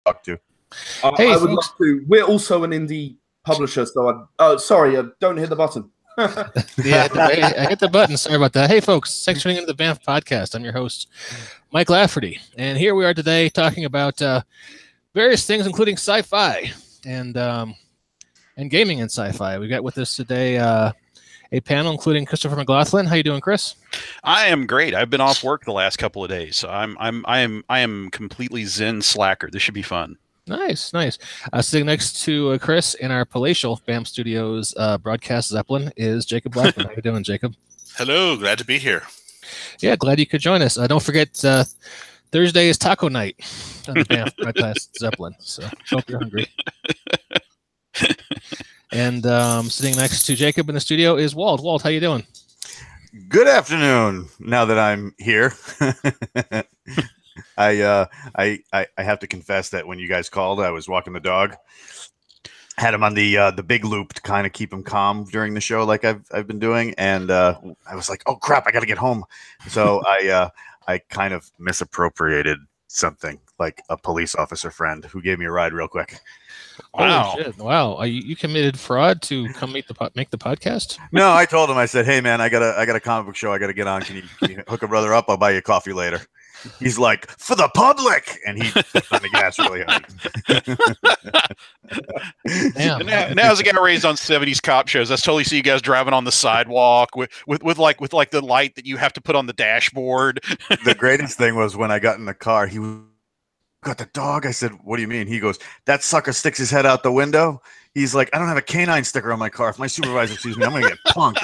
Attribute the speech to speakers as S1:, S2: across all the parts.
S1: talk to.
S2: Hey,
S3: I would love to. We're also an indie publisher, so don't hit the button.
S2: Yeah, I hit the button. Sorry about that. Hey, folks, thanks for tuning into the Banff Podcast. I'm your host, Mike Lafferty, and here we are today talking about various things, including sci-fi and gaming and sci-fi. We got with us today a panel including Christopher McLaughlin. How you doing, Chris?
S4: I am great. I've been off work the last couple of days, so I am completely zen slacker. This should be fun.
S2: Nice. Sitting next to Chris in our palatial Banff Studios broadcast Zeppelin is Jacob Blackman. How you doing, Jacob?
S5: Hello, glad to be here.
S2: Yeah, glad you could join us. Don't forget Thursday is taco night on the Banff broadcast Zeppelin. So hope you're hungry. And sitting next to Jacob in the studio is Walt. Walt, how you doing?
S1: Good afternoon. Now that I'm here, I have to confess that when you guys called, I was walking the dog. Had him on the big loop to kind of keep him calm during the show, like I've been doing, and I was like, "Oh crap, I got to get home." So I kind of misappropriated something, like a police officer friend who gave me a ride real quick.
S2: Wow! Holy shit. Wow! You committed fraud to come make the podcast?
S1: No, I told him. I said, "Hey man, I got a comic book show I got to get on. Can you hook a brother up? I'll buy you a coffee later." He's like, "For the public," and he put on the gas really hard.
S4: Damn. Now as a guy raised on 70s cop shows, I totally see you guys driving on the sidewalk with the light that you have to put on the dashboard.
S1: The greatest thing was when I got in the car, he got the dog. I said, "What do you mean?" He goes, "That sucker sticks his head out the window." He's like, "I don't have a canine sticker on my car. If my supervisor sees me, I'm gonna get punked."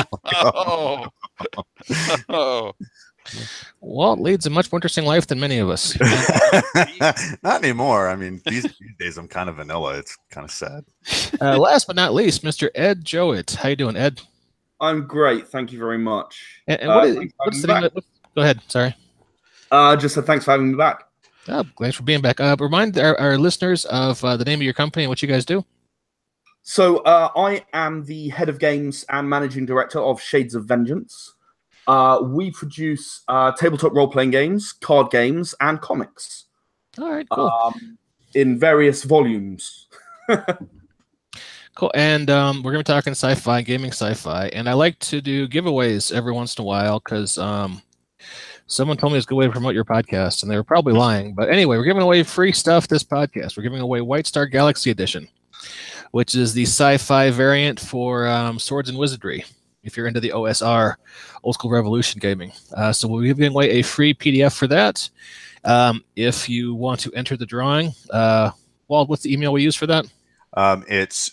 S4: Oh.
S2: Walt leads a much more interesting life than many of us.
S1: Not anymore. I mean, these days I'm kind of vanilla. It's kind of sad.
S2: Last but not least, Mr. Ed Jowett. How you doing, Ed?
S3: I'm great. Thank you very much.
S2: And what's the name? Go ahead. Sorry.
S3: Just thanks for having me back.
S2: Oh, thanks for being back. Remind our listeners of the name of your company and what you guys do.
S3: So I am the head of games and managing director of Shades of Vengeance. We produce tabletop role-playing games, card games, and comics.
S2: All right, cool.
S3: In various volumes.
S2: Cool. And we're going to be talking sci-fi, gaming sci-fi. And I like to do giveaways every once in a while because someone told me it's a good way to promote your podcast, and they were probably lying. But anyway, we're giving away free stuff this podcast. We're giving away White Star Galaxy Edition, which is the sci-fi variant for Swords and Wizardry, if you're into the OSR, Old School Revolution gaming. So we'll be giving away a free PDF for that. If you want to enter the drawing, Walt, what's the email we use for that?
S1: It's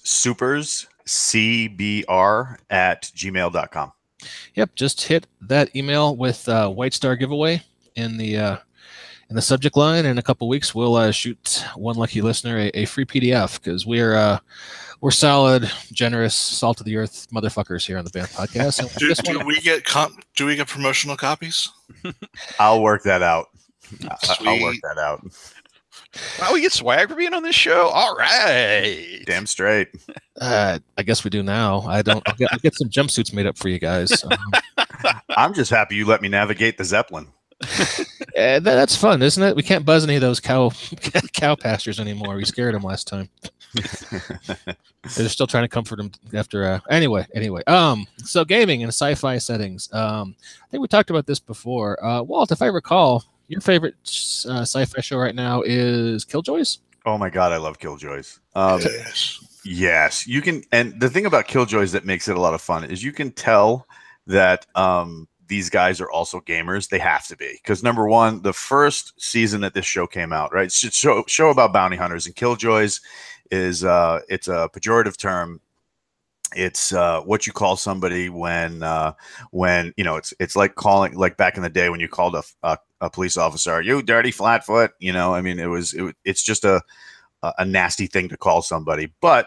S1: superscbr@gmail.com.
S2: Yep, just hit that email with White Star giveaway in the subject line. In a couple weeks, we'll shoot one lucky listener a free PDF because we're solid, generous, salt of the earth motherfuckers here on the Banff Podcast.
S5: Do we get promotional copies?
S1: I'll work that out. I'll work that out.
S4: Wow, we get swag for being on this show. All right,
S1: damn straight.
S2: I guess we do now. I'll get some jumpsuits made up for you guys.
S1: I'm just happy you let me navigate the Zeppelin.
S2: That's fun, isn't it? We can't buzz any of those cow pastures anymore. We scared them last time. They're still trying to comfort them after. Anyway. So gaming in sci-fi settings. I think we talked about this before. Walt, if I recall, your favorite sci-fi show right now is Killjoys?
S1: Oh my God, I love Killjoys. Yes, you can. And the thing about Killjoys that makes it a lot of fun is you can tell that these guys are also gamers. They have to be, because number one, the first season that this show came out, right? It's a show about bounty hunters, and Killjoys is it's a pejorative term. It's what you call somebody when you know, it's like calling, like back in the day when you called a police officer, "You dirty flatfoot," you know. I mean, it's just a nasty thing to call somebody, but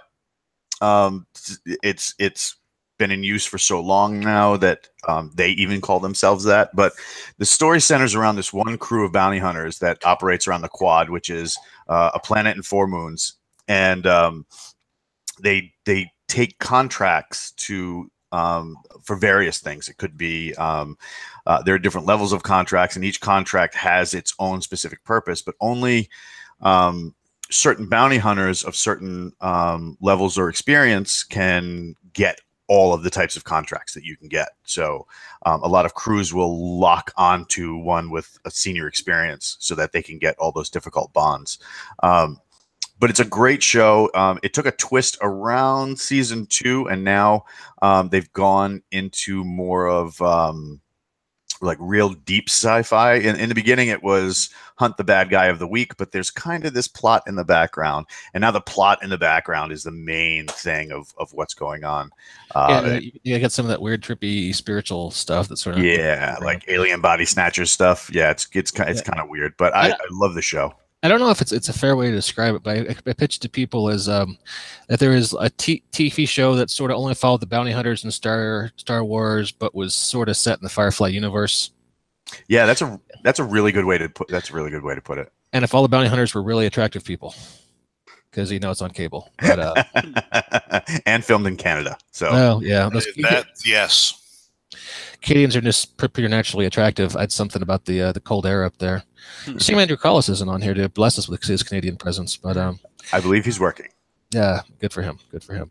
S1: it's been in use for so long now that they even call themselves that. But the story centers around this one crew of bounty hunters that operates around the Quad, which is a planet and 4 moons, and they take contracts to for various things. It could be there are different levels of contracts, and each contract has its own specific purpose, but only certain bounty hunters of certain levels or experience can get all of the types of contracts that you can get. So a lot of crews will lock onto one with a senior experience so that they can get all those difficult bonds. But it's a great show. It took a twist around season 2, and now they've gone into more of like real deep sci-fi. In the beginning, it was hunt the bad guy of the week, but there's kind of this plot in the background, and now the plot in the background is the main thing of what's going on.
S2: You get some of that weird, trippy, spiritual stuff that's sort of
S1: like alien body snatchers stuff. Yeah, it's kind of weird, but I love the show.
S2: I don't know if it's a fair way to describe it, but I pitched to people as that there is a TV show that sort of only followed the bounty hunters in Star Wars, but was sort of set in the Firefly universe.
S1: Yeah, that's a really good way to put. That's a really good way to put it.
S2: And if all the bounty hunters were really attractive people, because it's on cable, but,
S1: and filmed in Canada. So
S5: yes.
S2: Canadians are just preternaturally attractive. I had something about the cold air up there. Sam Andrew Collis isn't on here to bless us with his Canadian presence, but
S1: I believe he's working.
S2: Yeah, good for him. Good for him.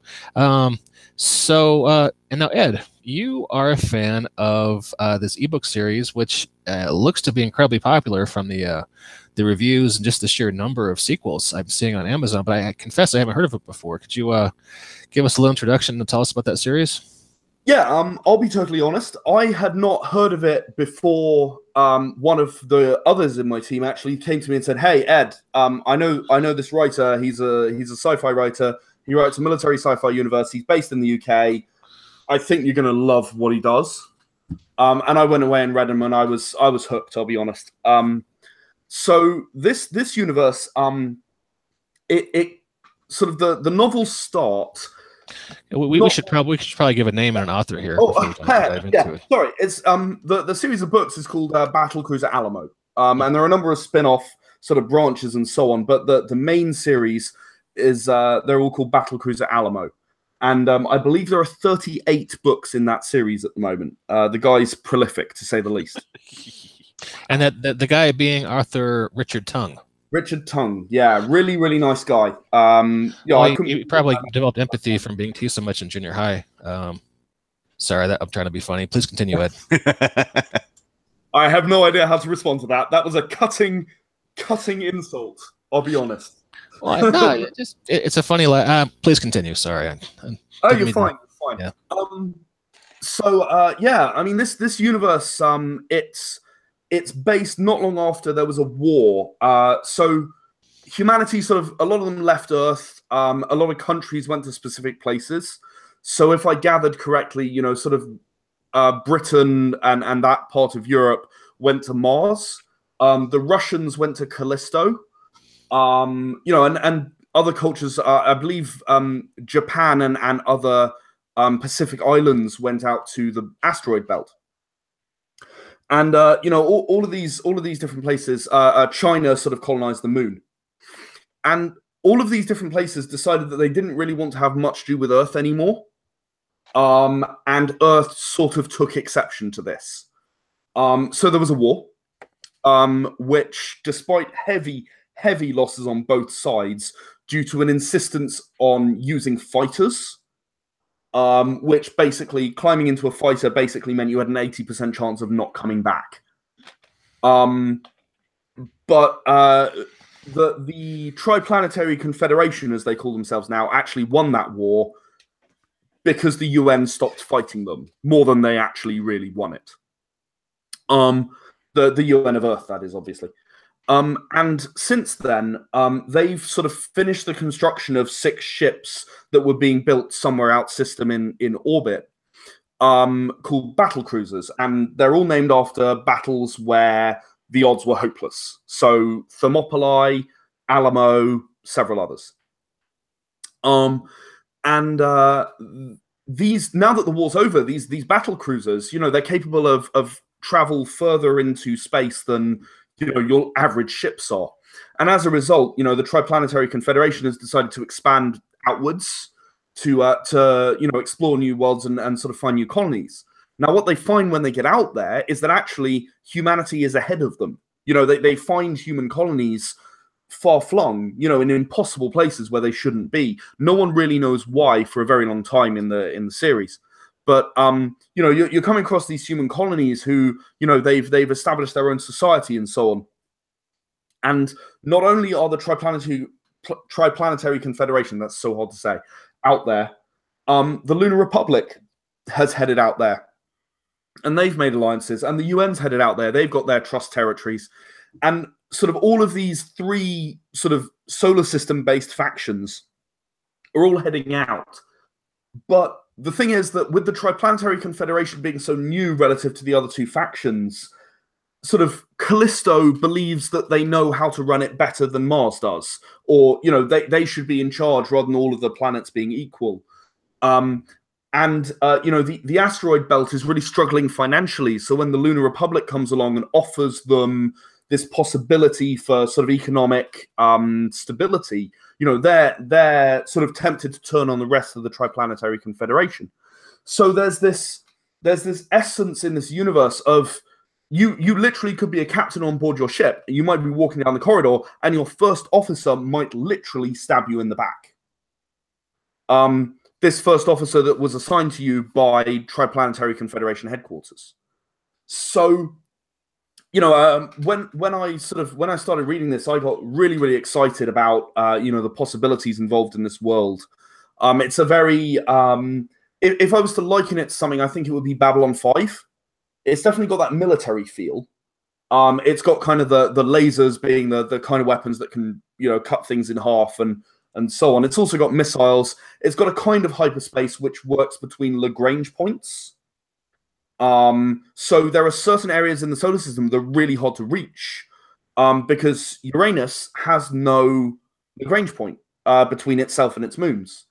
S2: And now Ed, you are a fan of this ebook series, which looks to be incredibly popular from the reviews and just the sheer number of sequels I'm seeing on Amazon. But I confess I haven't heard of it before. Could you give us a little introduction and tell us about that series?
S3: Yeah, I'll be totally honest. I had not heard of it before. One of the others in my team actually came to me and said, "Hey, Ed, I know this writer. He's a sci-fi writer. He writes a military sci-fi universe. He's based in the UK. I think you're going to love what he does." And I went away and read him, and I was hooked. I'll be honest. So this universe, it sort of the novels start.
S2: We should probably give a name and an author here.
S3: Yeah. Sorry, it's the series of books is called Battlecruiser Alamo, and there are a number of spin-off sort of branches and so on. But the main series is they're all called Battlecruiser Alamo, and I believe there are 38 books in that series at the moment. The guy's prolific, to say the least.
S2: And the guy being Arthur Richard Tongue.
S3: Richard Tongue, yeah, really, really nice guy.
S2: He probably developed empathy from being teased so much in junior high. Sorry, I'm trying to be funny. Please continue, Ed.
S3: I have no idea how to respond to that. That was a cutting insult. I'll be honest.
S2: Well, no, it's a funny. Please continue. Sorry.
S3: You're fine. Yeah. I mean, this universe, it's based not long after there was a war. So humanity a lot of them left Earth. A lot of countries went to specific places. So if I gathered correctly, Britain and that part of Europe went to Mars. The Russians went to Callisto. And other cultures, I believe Japan and other Pacific islands went out to the asteroid belt. And all of these different places, China sort of colonized the moon, and all of these different places decided that they didn't really want to have much to do with Earth anymore, and Earth sort of took exception to this. So there was a war, which, despite heavy losses on both sides, due to an insistence on using fighters. Which basically climbing into a fighter basically meant you had an 80% chance of not coming back. But the Triplanetary Confederation, as they call themselves now, actually won that war because the UN stopped fighting them more than they actually really won it. The UN of Earth, that is, obviously. And since then, they've sort of finished the construction of 6 ships that were being built somewhere out system in orbit, called battle cruisers, and they're all named after battles where the odds were hopeless. So Thermopylae, Alamo, several others. These, now that the war's over, these battle cruisers, they're capable of travel further into space than your average ships are. And as a result, the Triplanetary Confederation has decided to expand outwards to explore new worlds and sort of find new colonies. Now, what they find when they get out there is that actually humanity is ahead of them. They find human colonies far-flung, you know, in impossible places where they shouldn't be. No one really knows why for a very long time in the series. But you know, you're coming across these human colonies who, you know, they've established their own society and so on. And not only are the Triplanetary Confederation, that's so hard to say, out there, the Lunar Republic has headed out there. And they've made alliances, and the UN's headed out there. They've got their trust territories. And sort of all of these three sort of solar system-based factions are all heading out. But the thing is that with the Triplanetary Confederation being so new relative to the other two factions, sort of Callisto believes that they know how to run it better than Mars does. Or, you know, they should be in charge rather than all of the planets being equal. You know, the asteroid belt is really struggling financially. So when the Lunar Republic comes along and offers them this possibility for sort of economic stability, you know, they're sort of tempted to turn on the rest of the Triplanetary Confederation. So there's this essence in this universe of you literally could be a captain on board your ship. You might be walking down the corridor, and your first officer might literally stab you in the back. This first officer that was assigned to you by Triplanetary Confederation headquarters. So, you know, when I started reading this, I got really, really excited about you know, the possibilities involved in this world. It's a very if I was to liken it to something, I think it would be Babylon 5. It's definitely got that military feel. It's got kind of the lasers being the kind of weapons that can, you know, cut things in half and so on. It's also got missiles. It's got a kind of hyperspace which works between Lagrange points. So there are certain areas in the solar system that are really hard to reach because Uranus has no Lagrange point between itself and its moons.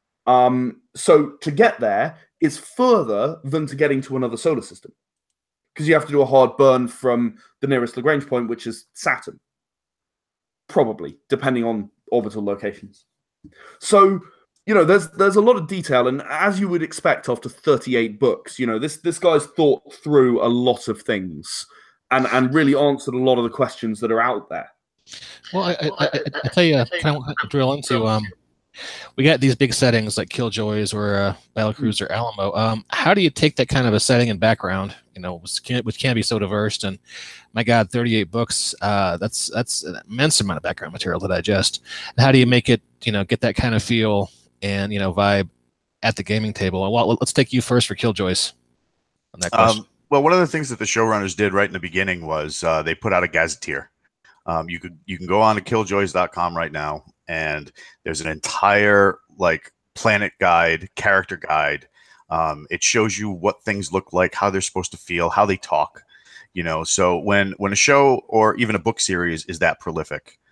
S3: So to get there is further than to getting to another solar system, because you have to do a hard burn from the nearest Lagrange point, which is Saturn. Probably, depending on orbital locations. So, you know, there's a lot of detail, and as you would expect after 38 books, you know, this guy's thought through a lot of things and really answered a lot of the questions that are out there.
S2: Well, I tell you, kind of drill into we got these big settings like Killjoys or Battlecruiser Alamo. How do you take that kind of a setting and background, you know, which can be so diverse? And my God, 38 books, that's an immense amount of background material to digest. And how do you make it, you know, get that kind of feel and, you know, vibe at the gaming table? Well, let's take you first for Killjoys on that question.
S1: Well, one of the things that the showrunners did right in the beginning was they put out a gazetteer. You can go on to killjoys.com right now, and there's an entire like planet guide, character guide. It shows you what things look like, how they're supposed to feel, how they talk. You know, so when a show or even a book series is that prolific,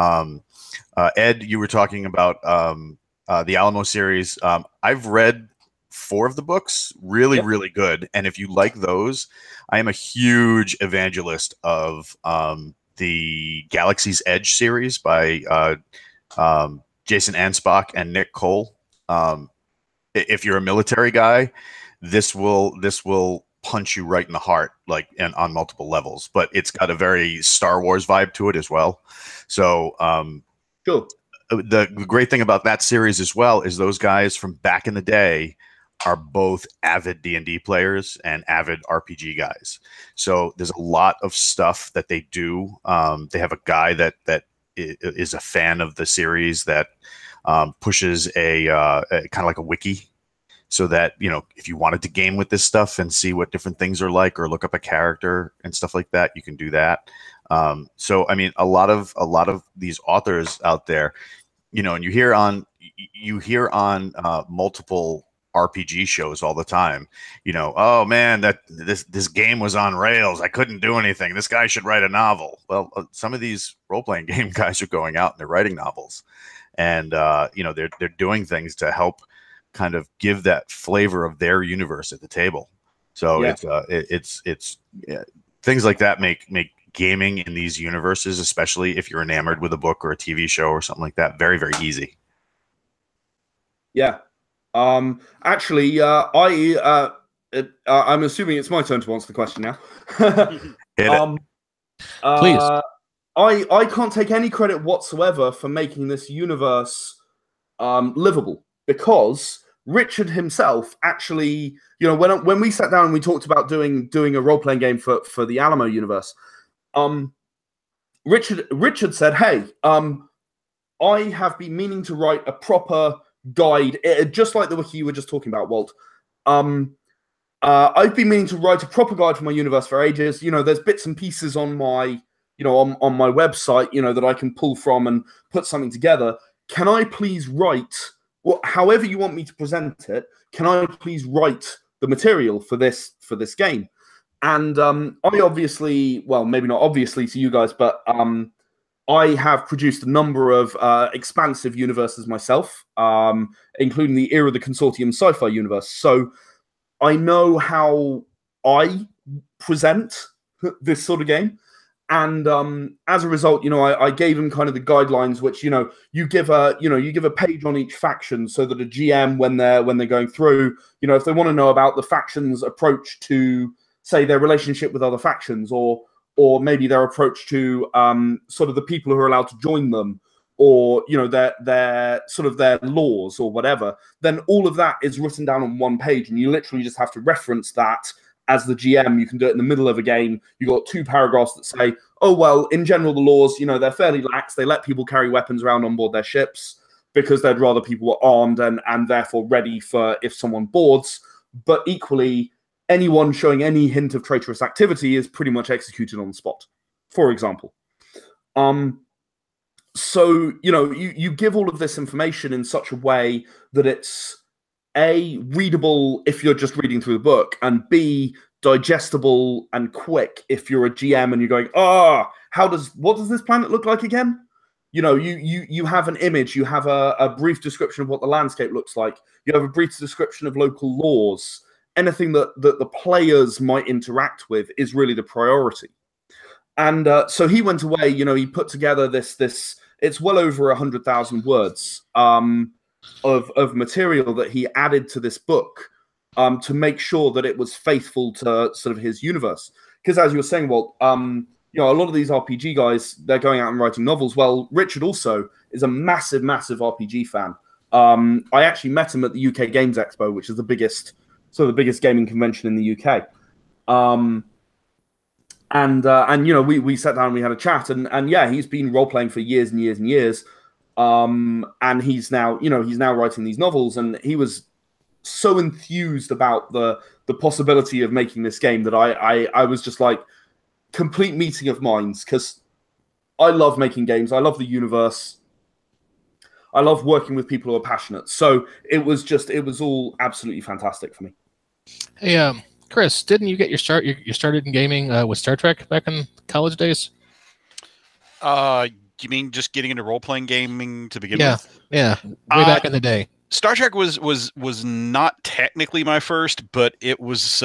S1: Ed, you were talking about the Alamo series. I've read 4 of the books, really good. And if you like those, I am a huge evangelist of the Galaxy's Edge series by Jason Anspach and Nick Cole. If you're a military guy, this will punch you right in the heart, like, and on multiple levels. But it's got a very Star Wars vibe to it as well. So
S3: Cool.
S1: The great thing about that series as well is those guys from back in the day are both avid D&D players and avid RPG guys. So there's a lot of stuff that they do. They have a guy that is a fan of the series that pushes a kind of like a wiki, so that, you know, if you wanted to game with this stuff and see what different things are like, or look up a character and stuff like that, you can do that. So I mean, a lot of these authors out there, you know, and you hear on multiple RPG shows all the time, you know, oh man, that this game was on rails, I couldn't do anything, this guy should write a novel. Well, some of these role-playing game guys are going out and they're writing novels, and you know, they're doing things to help kind of give that flavor of their universe at the table. So yeah, it's things like that make gaming in these universes, especially if you're enamored with a book or a TV show or something like that, very, very easy.
S3: Yeah. Actually, I'm assuming it's my turn to answer the question now.
S2: Please.
S3: I can't take any credit whatsoever for making this universe livable, because Richard himself actually, you know, when we sat down and we talked about doing a role playing game for the Alamo universe, Richard said, "Hey, I have been meaning to write a proper guide, just like the wiki you were just talking about, Walt. I've been meaning to write a proper guide for my universe for ages. You know, there's bits and pieces on my, you know, on my website, you know, that I can pull from and put something together. Can I please write, however you want me to present it, can I please write the material for this game?" And I obviously, well, maybe not obviously to you guys, but I have produced a number of expansive universes myself, including the Era of the Consortium sci-fi universe. So I know how I present this sort of game. And as a result, you know, I gave them kind of the guidelines, which, you know, you give a page on each faction, so that a GM, when they're going through, you know, if they want to know about the faction's approach to, say, their relationship with other factions, or maybe their approach to sort of the people who are allowed to join them, or, you know, their sort of their laws or whatever, then all of that is written down on one page, and you literally just have to reference that. As the GM, you can do it in the middle of a game. You got 2 paragraphs that say, "Oh, well, in general, the laws, you know, they're fairly lax. They let people carry weapons around on board their ships because they'd rather people were armed and therefore ready for if someone boards. But equally, anyone showing any hint of traitorous activity is pretty much executed on the spot," for example. So, you know, you give all of this information in such a way that it's A, readable if you're just reading through the book, and B, digestible and quick if you're a GM and you're going, what does this planet look like again? You know, you have an image, you have a brief description of what the landscape looks like, you have a brief description of local laws. Anything that the players might interact with is really the priority. And so he went away, you know, he put together this it's well over 100,000 words of material that he added to this book to make sure that it was faithful to sort of his universe. Because as you were saying, Walt, you know, a lot of these RPG guys, they're going out and writing novels. Well, Richard also is a massive, massive RPG fan. I actually met him at the UK Games Expo, which is the biggest gaming convention in the UK. And you know, we sat down and we had a chat, and yeah, he's been role playing for years and years and years. And he's now writing these novels, and he was so enthused about the possibility of making this game that I was just like, complete meeting of minds, because I love making games. I love the universe. I love working with people who are passionate. So it was all absolutely fantastic for me.
S2: Hey, Chris, didn't you get your start? You started in gaming with Star Trek back in college days?
S4: You mean just getting into role-playing gaming to begin with? Yeah,
S2: way back in the day.
S4: Star Trek was not technically my first, but it was.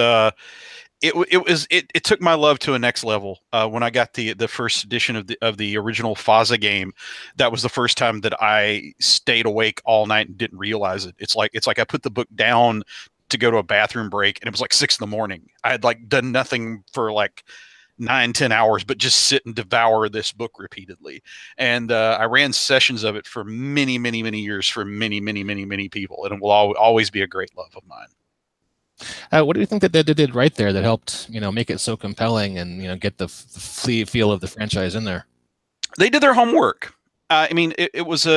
S4: It took my love to a next level when I got the first edition of the original FASA game. That was the first time that I stayed awake all night and didn't realize it. It's like I put the book down to go to a bathroom break, and it was like 6 a.m. I had like done nothing for like 9-10 hours, but just sit and devour this book repeatedly. And I ran sessions of it for many years for many people, and it will always be a great love of mine.
S2: What do you think that they did right there that helped, you know, make it so compelling and, you know, get the feel of the franchise in there?
S4: They did their homework. I mean, it was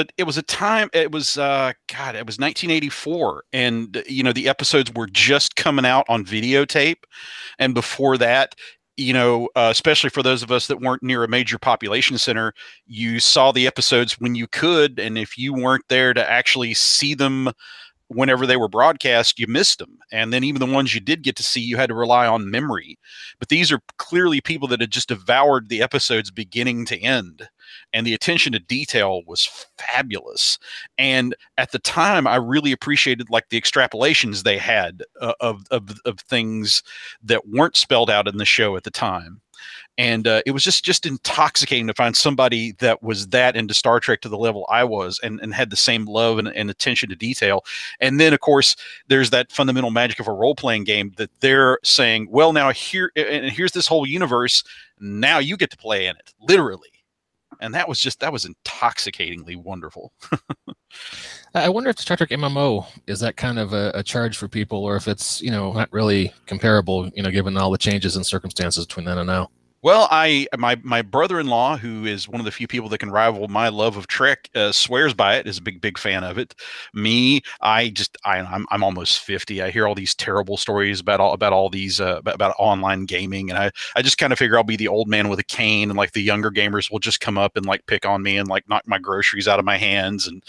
S4: 1984, and you know, the episodes were just coming out on videotape, and before that, you know, especially for those of us that weren't near a major population center, you saw the episodes when you could, and if you weren't there to actually see them whenever they were broadcast, you missed them. And then even the ones you did get to see, you had to rely on memory. But these are clearly people that had just devoured the episodes beginning to end. And the attention to detail was fabulous. And at the time, I really appreciated like the extrapolations they had of things that weren't spelled out in the show at the time. And it was just intoxicating to find somebody that was that into Star Trek to the level I was, and had the same love and attention to detail. And then, of course, there's that fundamental magic of a role-playing game that they're saying, well, now here's this whole universe. Now you get to play in it, literally. and that was intoxicatingly wonderful.
S2: I wonder if the Star Trek MMO is that kind of a charge for people, or if it's not really comparable, given all the changes and circumstances between then and now.
S4: Well, my brother-in-law, who is one of the few people that can rival my love of Trek, swears by it. Is a big fan of it. Me, I'm almost 50. I hear all these terrible stories about all these about online gaming, and I just kind of figure I'll be the old man with a cane, and like the younger gamers will just come up and like pick on me and like knock my groceries out of my hands, and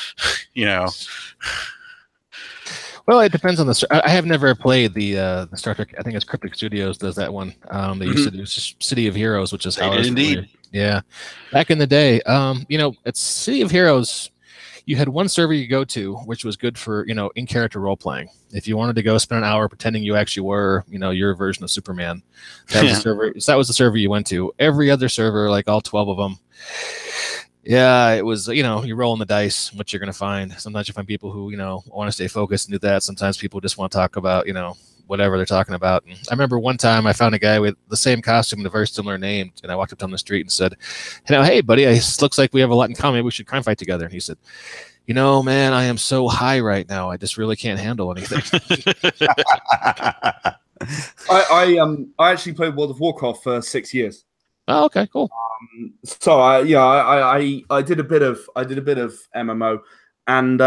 S2: Well, it depends on the. I have never played the Star Trek. I think it's Cryptic Studios does that one. They used to do City of Heroes, which is how
S4: did indeed.
S2: Yeah, back in the day. At City of Heroes, you had one server you go to, which was good for in character role playing. If you wanted to go spend an hour pretending you actually were your version of Superman, that was the server. So that was the server you went to. Every other server, like all 12 of them. Yeah, it was, you're rolling the dice, what you're going to find. Sometimes you find people who, want to stay focused and do that. Sometimes people just want to talk about, whatever they're talking about. And I remember one time I found a guy with the same costume and a very similar name. And I walked up down the street and said, hey, buddy, it looks like we have a lot in common. Maybe we should crime fight together. And he said, man, I am so high right now. I just really can't handle anything.
S3: I actually played World of Warcraft for 6 years.
S2: Oh, okay, cool.
S3: So I did a bit of MMO, and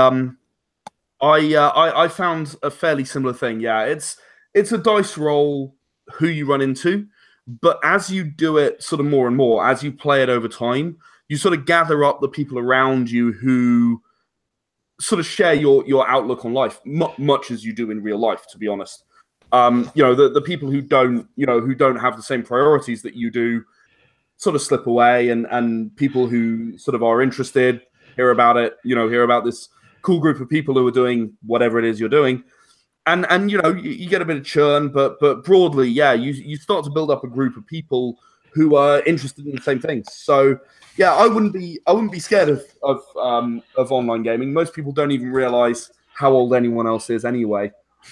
S3: I found a fairly similar thing. Yeah, it's a dice roll who you run into, but as you do it sort of more and more, as you play it over time, you sort of gather up the people around you who sort of share your outlook on life, much as you do in real life, to be honest. The people who don't have the same priorities that you do sort of slip away, and people who sort of are interested hear about it, hear about this cool group of people who are doing whatever it is you're doing, and you get a bit of churn, but broadly, yeah, you start to build up a group of people who are interested in the same things. So yeah, I wouldn't be scared of online gaming. Most people don't even realize how old anyone else is anyway.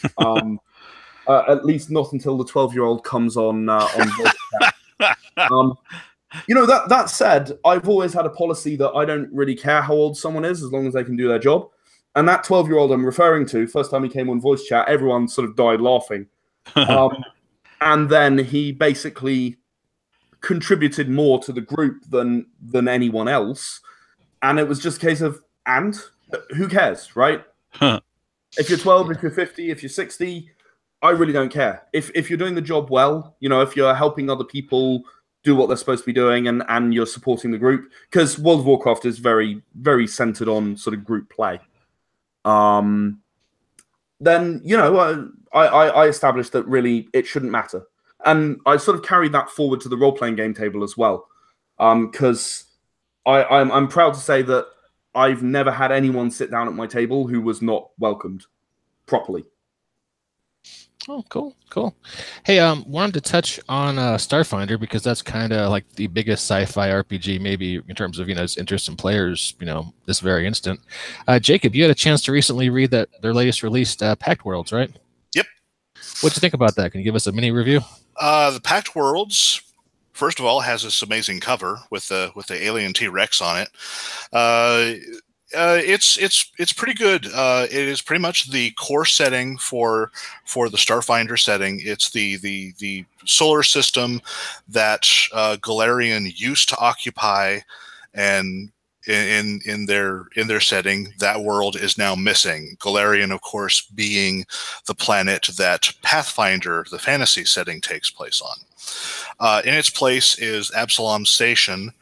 S3: At least not until the 12-year-old comes on voice chat. That said, I've always had a policy that I don't really care how old someone is as long as they can do their job. And that 12-year-old I'm referring to, first time he came on voice chat, everyone sort of died laughing. And then he basically contributed more to the group than anyone else. And it was just a case of, and who cares, right? If you're 12, if you're 50, if you're 60, I really don't care. If you're doing the job well, if you're helping other people do what they're supposed to be doing, and you're supporting the group, because World of Warcraft is very, very centered on sort of group play. Then I established that really it shouldn't matter, and I sort of carried that forward to the role-playing game table as well, because I'm proud to say that I've never had anyone sit down at my table who was not welcomed properly.
S2: Oh, cool. Hey, wanted to touch on Starfinder, because that's kind of like the biggest sci-fi RPG, maybe in terms of its interest in players, this very instant. Jacob, you had a chance to recently read their latest release, Pact Worlds, right?
S5: Yep.
S2: What'd you think about that? Can you give us a mini review?
S5: The Pact Worlds, first of all, has this amazing cover with the alien T-Rex on it. It's pretty good. It is pretty much the core setting for the Starfinder setting. It's the solar system that Galarian used to occupy, and in their setting, that world is now missing. Galarian, of course, being the planet that Pathfinder, the fantasy setting, takes place on. In its place is Absalom Station,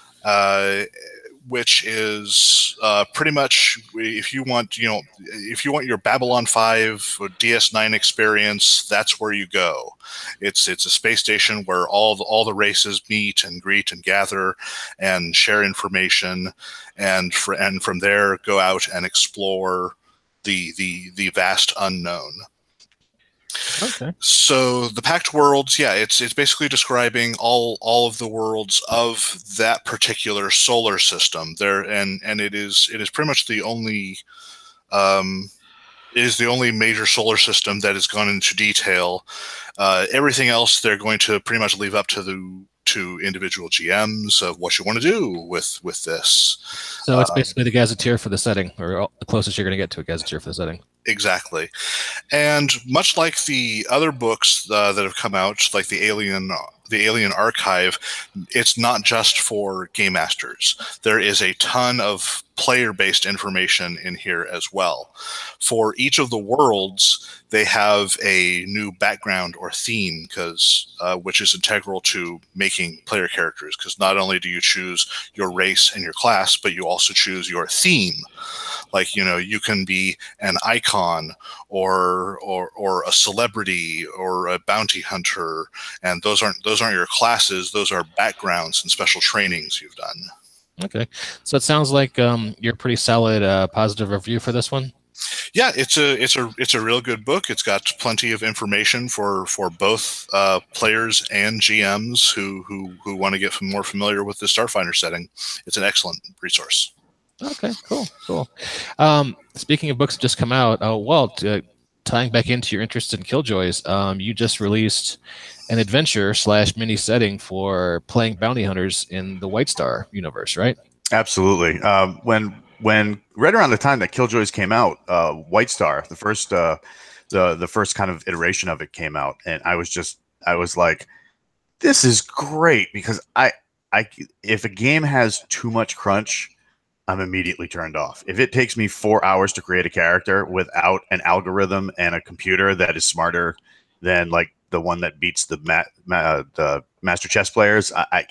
S5: which is pretty much, if you want your Babylon 5 or DS9 experience, that's where you go. It's a space station where all the races meet and greet and gather and share information, and from there go out and explore the vast unknown.
S2: Okay.
S5: So the Pact Worlds, yeah, it's basically describing all of the worlds of that particular solar system there, and it is pretty much the only major solar system that has gone into detail. Everything else they're going to pretty much leave up to to individual GMs of what you want to do with this.
S2: So it's basically the gazetteer for the setting, or the closest you're going to get to a gazetteer for the setting.
S5: Exactly. And much like the other books that have come out, like the Alien Archive, it's not just for game masters. There is a ton of player-based information in here as well. For each of the worlds, they have a new background or theme, which is integral to making player characters. Because not only do you choose your race and your class, but you also choose your theme. Like, you can be an icon or a celebrity or a bounty hunter, and those aren't your classes. Those are backgrounds and special trainings you've done.
S2: Okay, so it sounds like you're pretty solid positive review for this one.
S5: Yeah, it's a real good book. It's got plenty of information for both players and GMs who want to get more familiar with the Starfinder setting. It's an excellent resource.
S2: Okay, cool. Speaking of books that just come out, Walt, tying back into your interest in Killjoys, you just released an adventure / mini setting for playing bounty hunters in the White Star universe, right?
S1: Absolutely. When right around the time that Killjoys came out, White Star, the first kind of iteration of it came out, and I was like, this is great, because if a game has too much crunch, I'm immediately turned off. If it takes me 4 hours to create a character without an algorithm and a computer that is smarter than like the one that beats the master chess players,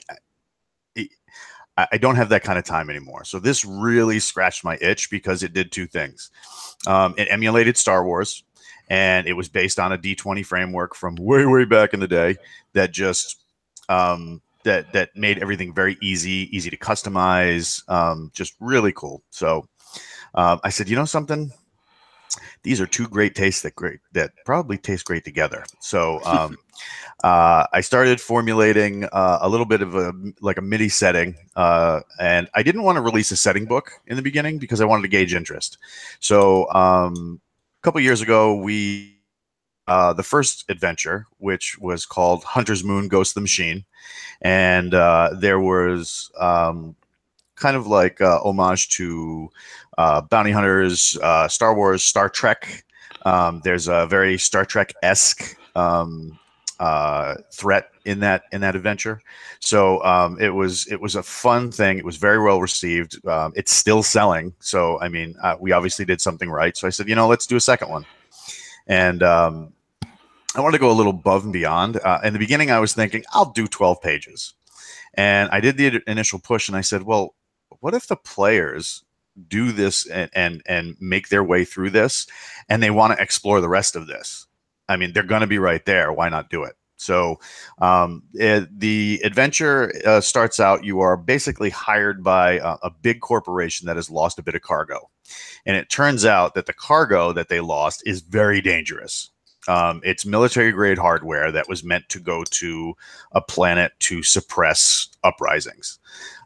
S1: I don't have that kind of time anymore. So this really scratched my itch, because it did two things. It emulated Star Wars, and it was based on a D20 framework from way back in the day that just that made everything very easy to customize, just really cool. So I said, something? These are two great tastes that probably taste great together. So I started formulating a little bit of a MIDI setting, and I didn't want to release a setting book in the beginning because I wanted to gauge interest. So a couple years ago, the first adventure, which was called Hunter's Moon: Ghost of the Machine, and there was kind of like homage to bounty hunters, Star Wars, Star Trek. There's a very Star Trek-esque threat in that adventure. So it was a fun thing. It was very well received. It's still selling. So I mean, we obviously did something right. So I said, let's do a second one. And I wanted to go a little above and beyond. In the beginning, I was thinking I'll do 12 pages, and I did the initial push, and I said, well, what if the players do this and make their way through this, and they want to explore the rest of this? I mean, they're going to be right there. Why not do it? So the adventure starts out, you are basically hired by a big corporation that has lost a bit of cargo. And it turns out that the cargo that they lost is very dangerous. It's military-grade hardware that was meant to go to a planet to suppress uprisings.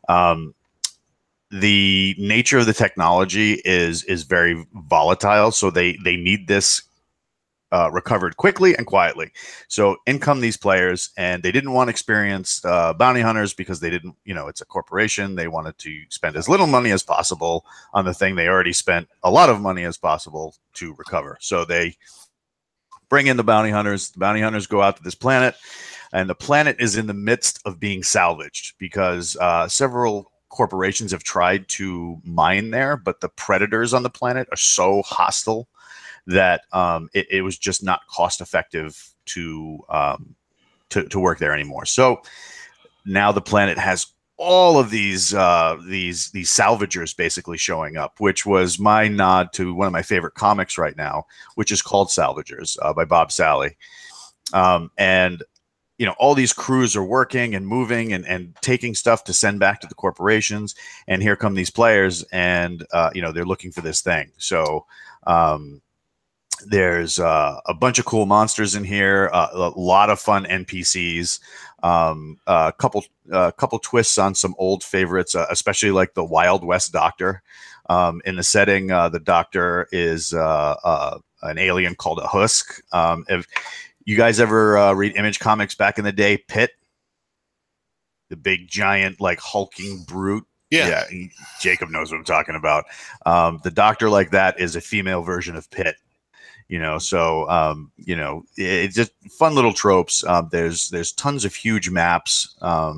S1: The nature of the technology is very volatile, so they need this recovered quickly and quietly. So in come these players, and they didn't want experienced bounty hunters because they didn't, it's a corporation. They wanted to spend as little money as possible on the thing they already spent a lot of money as possible to recover. So they bring in the bounty hunters. The bounty hunters go out to this planet, and the planet is in the midst of being salvaged because several corporations have tried to mine there, but the predators on the planet are so hostile that it was just not cost effective to work there anymore. So now the planet has all of these salvagers basically showing up, which was my nod to one of my favorite comics right now, which is called Salvagers by Bob Sally. And all these crews are working and moving and taking stuff to send back to the corporations. And here come these players, and they're looking for this thing. So there's a bunch of cool monsters in here, a lot of fun NPCs, a couple twists on some old favorites, especially like the Wild West Doctor. In the setting, the Doctor is an alien called a Husk. If you guys ever read Image Comics back in the day, Pitt? the big giant like hulking brute.
S5: Yeah.
S1: Jacob knows what I'm talking about. The Doctor like that is a female version of Pitt. So it's just fun little tropes. There's tons of huge maps.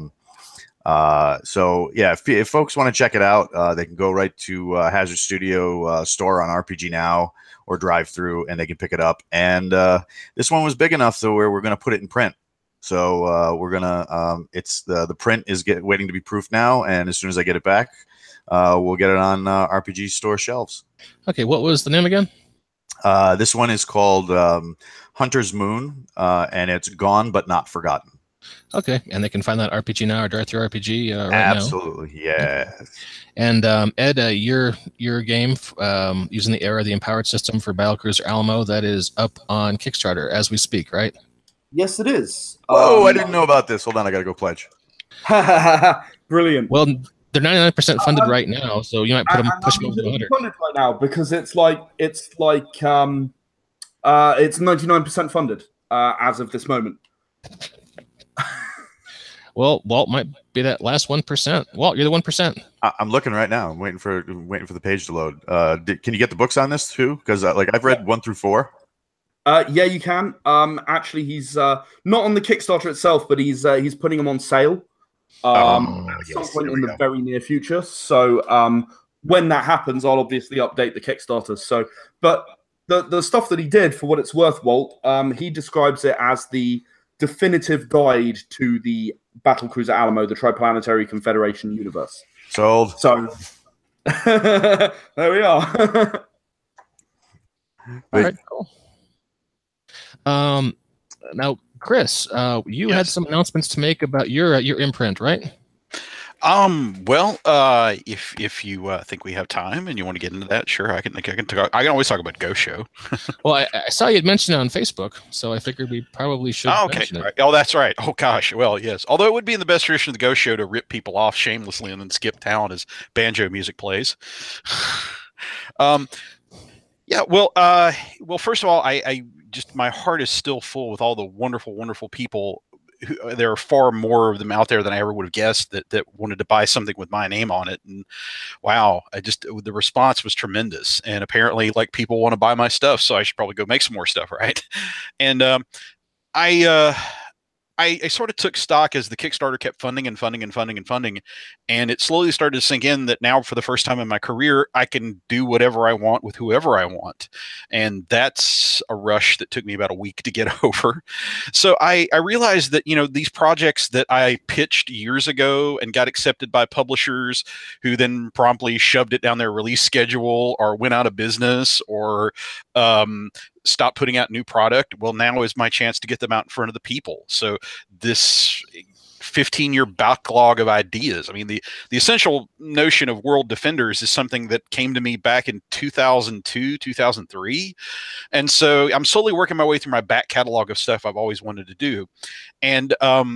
S1: So yeah, if folks want to check it out, they can go right to Hazard Studio store on RPG Now or drive through, and they can pick it up. And this one was big enough so where we're going to put it in print. So we're gonna it's the print is waiting to be proofed now, and as soon as I get it back, we'll get it on RPG store shelves.
S2: Okay, what was the name again?
S1: This one is called Hunter's Moon, and it's Gone but Not Forgotten.
S2: Okay, and they can find that RPG Now or Drive-Thru RPG right
S1: Absolutely,
S2: now.
S1: yes.
S2: And Ed, your game using the Era, the Empowered System for Battlecruiser Alamo, that is up on Kickstarter as we speak, right?
S3: Yes, it is.
S1: Whoa, I didn't know about this. Hold on, I gotta go pledge.
S3: Brilliant.
S2: Well, they're 99% funded right now, so you might push them over to 100.
S3: Funded right now because it's 99% funded as of this moment.
S2: Well, Walt might be that last 1%. Walt, you're the 1%.
S1: I'm looking right now. I'm waiting for the page to load. Can you get the books on this too? Because I've read 1 through 4.
S3: Yeah, you can. Actually, he's not on the Kickstarter itself, but he's putting them on sale at some point in the very near future. So when that happens, I'll obviously update the Kickstarter. So, but the stuff that he did, for what it's worth, Walt, he describes it as the definitive guide to the Battlecruiser Alamo, the Triplanetary Confederation universe.
S1: Sold.
S3: So there we are.
S2: All right, cool. Now, Chris, you had some announcements to make about your imprint, right?
S4: Well, if you think we have time and you want to get into that, sure, I can always talk about Go Show.
S2: Well, I saw you had mentioned it on Facebook, so I figured we probably should mention it.
S4: Right. Oh, that's right. Oh gosh. Well, yes. Although it would be in the best tradition of the Go Show to rip people off shamelessly and then skip town as banjo music plays. Yeah. Well, first of all, I just, my heart is still full with all the wonderful, wonderful people. There are far more of them out there than I ever would have guessed that wanted to buy something with my name on it. And wow, the response was tremendous. And apparently, like, people want to buy my stuff, so I should probably go make some more stuff, right? And I sort of took stock as the Kickstarter kept funding, and it slowly started to sink in that now, for the first time in my career, I can do whatever I want with whoever I want, and that's a rush that took me about a week to get over. So I realized that, these projects that I pitched years ago and got accepted by publishers who then promptly shoved it down their release schedule or went out of business or stop putting out new product. Well, now is my chance to get them out in front of the people. So this 15-year backlog of ideas. I mean, the essential notion of World Defenders is something that came to me back in 2002, 2003. And so I'm slowly working my way through my back catalog of stuff I've always wanted to do. And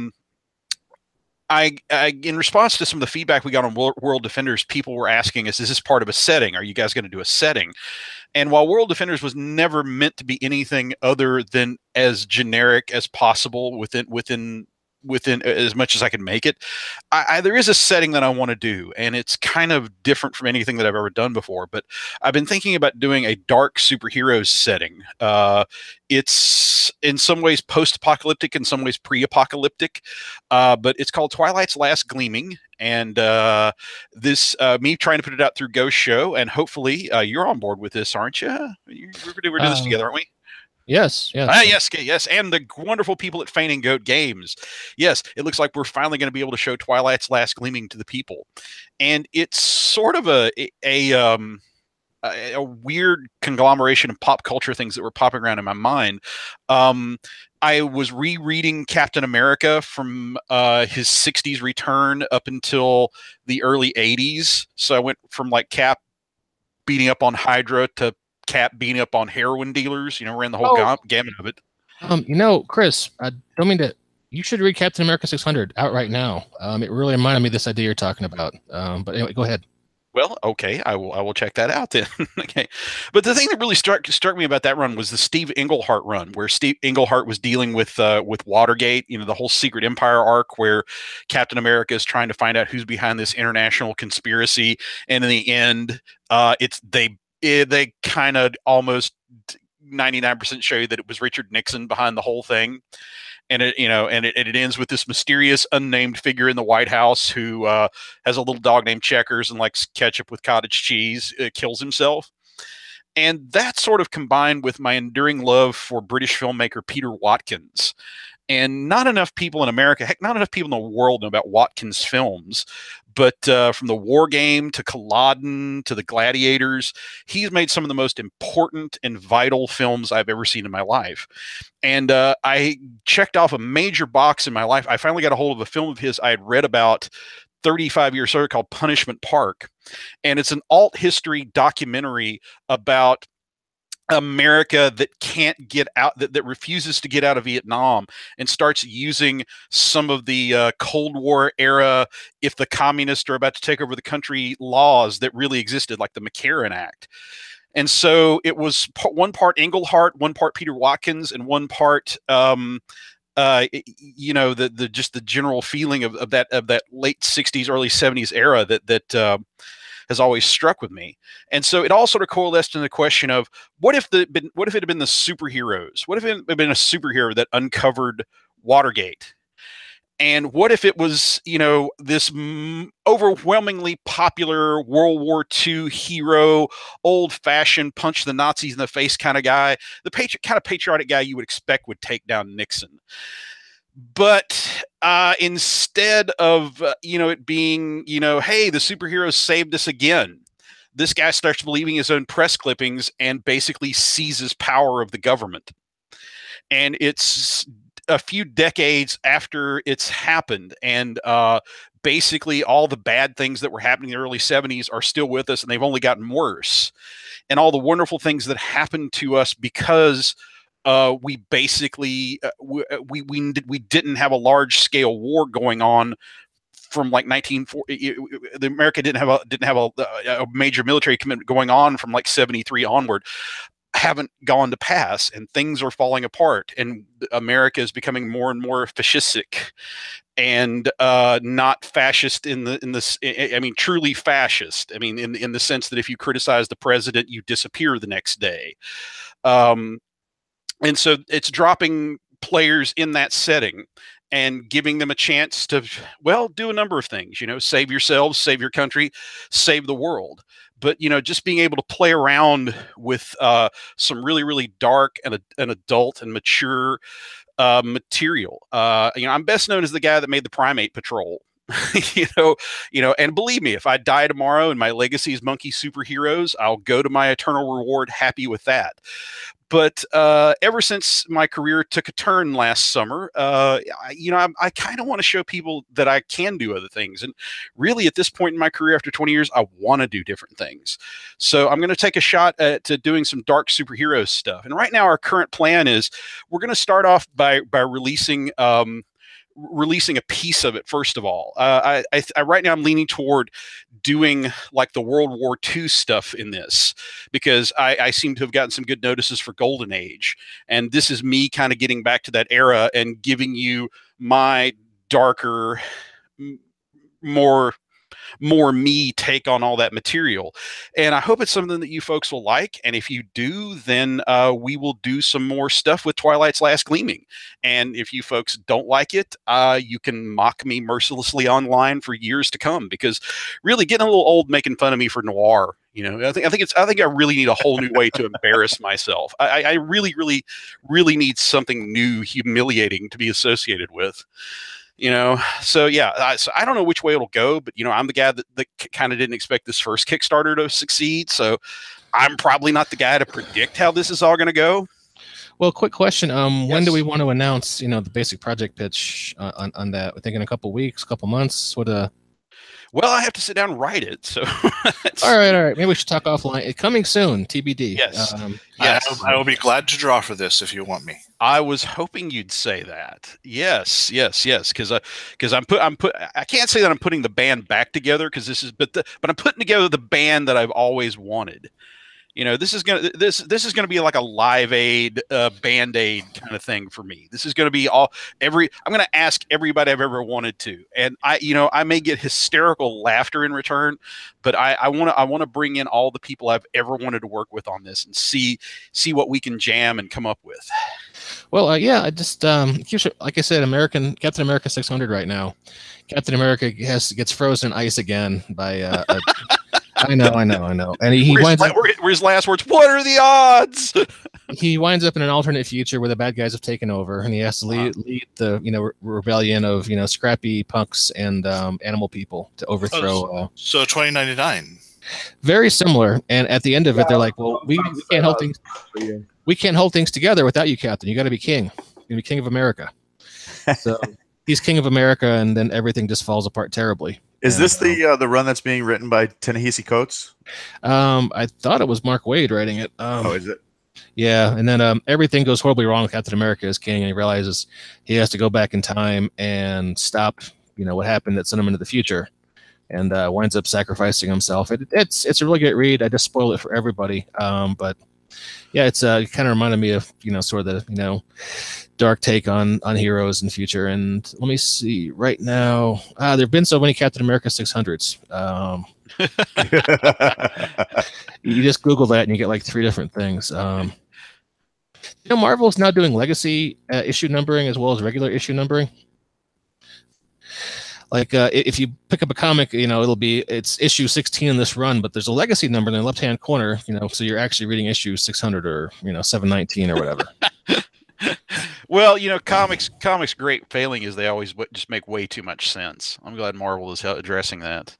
S4: I in response to some of the feedback we got on World Defenders, people were asking us, is this part of a setting? Are you guys going to do a setting? And while World Defenders was never meant to be anything other than as generic as possible within as much as I can make it, there is a setting that I want to do, and it's kind of different from anything that I've ever done before. But I've been thinking about doing a dark superheroes setting. It's in some ways post-apocalyptic, in some ways pre-apocalyptic, but it's called Twilight's Last Gleaming. And this me trying to put it out through Ghost Show, and hopefully you're on board with this, aren't you? We're doing this together, aren't we?
S2: Yes.
S4: Yes, and the wonderful people at Feigning Goat Games. Yes, it looks like we're finally going to be able to show Twilight's Last Gleaming to the people, and it's sort of a weird conglomeration of pop culture things that were popping around in my mind. I was rereading Captain America from his 60s return up until the early 80s. So I went from like Cap beating up on Hydra to Cap beating up on heroin dealers. Ran the whole gamut of it.
S2: Chris, I don't mean to. You should read Captain America 600 out right now. It really reminded me of this idea you're talking about. But anyway, go ahead.
S4: Well, okay, I will check that out then. Okay, but the thing that really struck me about that run was the Steve Englehart run, where Steve Englehart was dealing with Watergate, the whole Secret Empire arc, where Captain America is trying to find out who's behind this international conspiracy, and in the end, they kind of almost 99% show you that it was Richard Nixon behind the whole thing. And it ends with this mysterious unnamed figure in the White House who has a little dog named Checkers and likes ketchup with cottage cheese, kills himself. And that sort of combined with my enduring love for British filmmaker Peter Watkins. And not enough people in America, heck, not enough people in the world know about Watkins films. But from the War Game to Culloden to the Gladiators, he's made some of the most important and vital films I've ever seen in my life. And I checked off a major box in my life. I finally got a hold of a film of his I had read about 35 years earlier called Punishment Park. And it's an alt history documentary about America that can't get out, that refuses to get out of Vietnam and starts using some of the Cold War era, if the communists are about to take over the country, laws that really existed, like the McCarran Act. And so it was one part Englehart, one part Peter Watkins, and one part just the general feeling of that late 60s, early 70s era that has always struck with me. And so it all sort of coalesced in the question of what if it had been the superheroes? What if it had been a superhero that uncovered Watergate? And what if it was, this overwhelmingly popular World War II hero, old-fashioned punch the Nazis in the face kind of guy, the kind of patriotic guy you would expect would take down Nixon? But instead of, it being, hey, the superheroes saved us again, this guy starts believing his own press clippings and basically seizes power of the government. And it's a few decades after it's happened. And basically all the bad things that were happening in the early 70s are still with us, and they've only gotten worse. And all the wonderful things that happened to us because we basically we didn't have a large scale war going on from like 1940. America didn't have a major military commitment going on from like 73 onward. Haven't gone to pass, and things are falling apart, and America is becoming more and more fascistic, and not fascist truly fascist. I mean, in the sense that if you criticize the president, you disappear the next day. And so it's dropping players in that setting and giving them a chance to, do a number of things, save yourselves, save your country, save the world. But, just being able to play around with some really, really dark and adult and mature material. I'm best known as the guy that made the Primate Patrol. And believe me, if I die tomorrow and my legacy is monkey superheroes, I'll go to my eternal reward happy with that. But ever since my career took a turn last summer, I kind of want to show people that I can do other things. And really, at this point in my career, after 20 years, I want to do different things. So I'm going to take a shot at doing some dark superhero stuff. And right now, our current plan is we're going to start off by releasing a piece of it. First of all, I right now I'm leaning toward doing like the World War II stuff in this, because I seem to have gotten some good notices for Golden Age, and this is me kind of getting back to that era and giving you my darker, more me take on all that material. And I hope it's something that you folks will like. And if you do, then we will do some more stuff with Twilight's Last Gleaming. And if you folks don't like it, you can mock me mercilessly online for years to come, because really getting a little old making fun of me for noir. I think I really need a whole new way to embarrass myself. I really, really, really need something new, humiliating to be associated with. So yeah, so I don't know which way it'll go, but I'm the guy that kind of didn't expect this first Kickstarter to succeed, so I'm probably not the guy to predict how this is all going to go.
S2: Well, quick question:
S4: Yes.
S2: When do we want to announce, the basic project pitch on that? We're thinking a couple weeks, couple months.
S4: Well, I have to sit down and write it. So,
S2: all right. Maybe we should talk offline. Coming soon, TBD.
S4: Yes.
S5: Yes, I will be glad to draw for this if you want me.
S4: I was hoping you'd say that. Yes. Because I can't say that I'm putting the band back together because but I'm putting together the band that I've always wanted. This is gonna be like a Live Aid, Band Aid kind of thing for me. This is gonna be I'm gonna ask everybody I've ever wanted to, and I may get hysterical laughter in return, but I want to bring in all the people I've ever wanted to work with on this and see what we can jam and come up with.
S2: Well, I just like I said, Captain America 600 right now. Captain America gets frozen in ice again by. I know. And he winds up.
S4: Were his last words? What are the odds?
S2: He winds up in an alternate future where the bad guys have taken over, and he has to lead the rebellion of scrappy punks and animal people to overthrow.
S5: So 2099.
S2: Very similar, and at the end of it, they're like, "Well, we can't hold things. We can't hold things together without you, Captain. You got to be king. You're king of America." So he's king of America, and then everything just falls apart terribly.
S1: Is this the run that's being written by Ta-Nehisi Coates?
S2: I thought it was Mark Waid writing it.
S1: Is it?
S2: Yeah, and then everything goes horribly wrong with Captain America as king, and he realizes he has to go back in time and stop, what happened that sent him into the future, and winds up sacrificing himself. It's a really great read. I just spoiled it for everybody, but yeah, it kind of reminded me of sort of the dark take on heroes in the future. And let me see right now. There've been so many Captain America 600s. You just Google that and you get like 3 different things. Marvel's now doing legacy issue numbering as well as regular issue numbering. Like if you pick up a comic, it's issue 16 in this run, but there's a legacy number in the left-hand corner, so you're actually reading issue 600 or 719 or whatever.
S4: Well, comics' great failing is they always just make way too much sense. I'm glad Marvel is addressing that.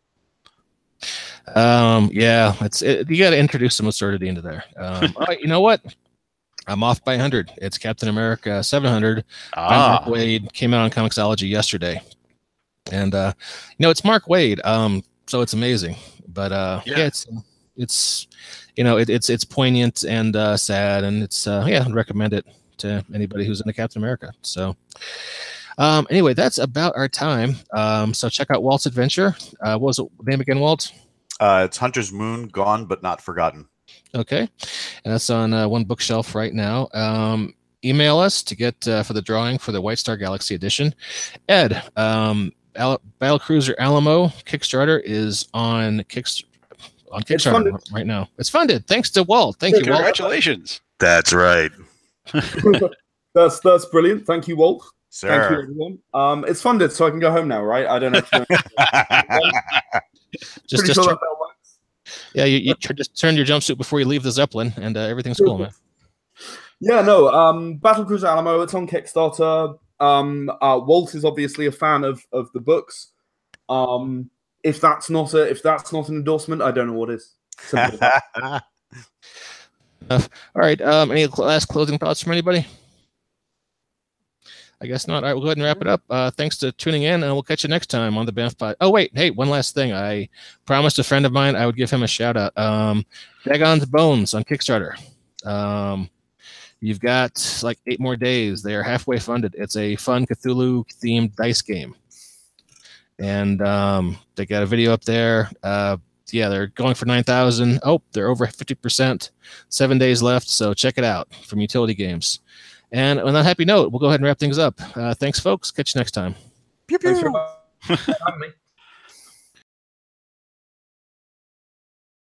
S2: Yeah, you got to introduce some absurdity into there. All right, you know what? I'm off by 100. It's Captain America 700. By Mark Waid, came out on Comixology yesterday. And it's Mark Waid, so it's amazing. But yeah, it's poignant and sad, and it's I'd recommend it to anybody who's into Captain America. So anyway, that's about our time. So check out Walt's Adventure. What was the name again, Walt?
S1: It's Hunter's Moon, Gone but Not Forgotten.
S2: Okay, and that's on one bookshelf right now. Email us to get for the drawing for the White Star Galaxy edition. Ed, Battlecruiser Alamo Kickstarter is on Kickstarter right now. It's funded. Thanks to Walt. Thank you, Walt.
S4: Congratulations.
S1: That's right.
S3: That's brilliant. Thank you, Walt.
S1: Sir.
S3: Thank you, everyone. It's funded, so I can go home now, right? I don't have to.
S2: You just turn your jumpsuit before you leave the Zeppelin, and everything's cool, man.
S3: Yeah, no. Battlecruiser Alamo. It's on Kickstarter. Walt is obviously a fan of the books. If that's not an endorsement, I don't know what is.
S2: All right. Any last closing thoughts from anybody? I guess not. All right, we'll go ahead and wrap it up. Thanks for tuning in, and we'll catch you next time on the Banff Pod. Oh, wait. Hey, one last thing. I promised a friend of mine I would give him a shout out. Dagon's Bones on Kickstarter. You've got like 8 more days. They are halfway funded. It's a fun Cthulhu-themed dice game. And they got a video up there. They're going for 9,000. Oh, they're over 50%. 7 days left, so check it out from Utility Games. And on that happy note, we'll go ahead and wrap things up. Thanks, folks. Catch you next time.
S1: Pew, pew.
S3: Thanks very much.